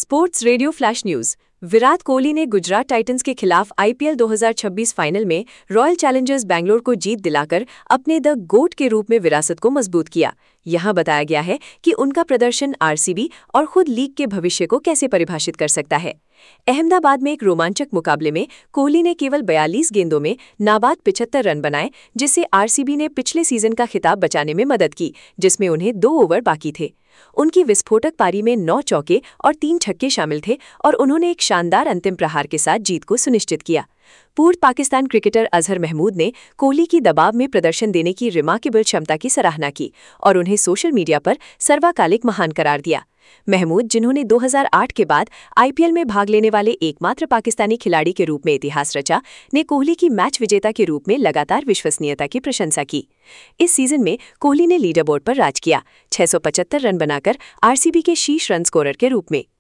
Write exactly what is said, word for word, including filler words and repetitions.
Sports radio flash news. Virat Kohli ने Gujarat Titans के खिलाफ आईपीएल दो हज़ार छब्बीस फाइनल में रॉयल चैलेंजर्स बैंगलोर को जीत दिलाकर अपने द गोट के रूप में विरासत को मजबूत किया। यहां बताया गया है कि उनका प्रदर्शन आरसीबी और खुद लीग के भविष्य को कैसे परिभाषित कर सकता है। अहमदाबाद में एक रोमांचक मुकाबले में कोहली ने केवल बयालीस गेंदों में नाबाद पिचहत्तर रन बनाए, जिससे आरसीबी ने पिछले सीजन का खिताब बचाने में मदद की, जिसमें उन्हें दो ओवर बाकी थे। उनकी विस्फोटक पारी में नौ चौके और तीन छक्के शामिल थे और उन्होंने एक शानदार अंतिम प्रहार के साथ जीत को सुनिश्चित किया। पूर्व पाकिस्तान क्रिकेटर अजहर महमूद ने कोहली की दबाव में प्रदर्शन देने की रिमार्केबल क्षमता की सराहना की और उन्हें सोशल मीडिया पर सर्वकालिक महान करार दिया। महमूद, जिन्होंने दो हज़ार आठ के बाद आईपीएल में भाग लेने वाले एकमात्र पाकिस्तानी खिलाड़ी के रूप में इतिहास रचा, ने कोहली की मैच विजेता के रूप में लगातार विश्वसनीयता की प्रशंसा की। इस सीजन में कोहली ने लीडर बोर्ड पर राज किया, छह सौ पचहत्तर रन बनाकर आरसीबी के शीर्ष रन स्कोरर के रूप में।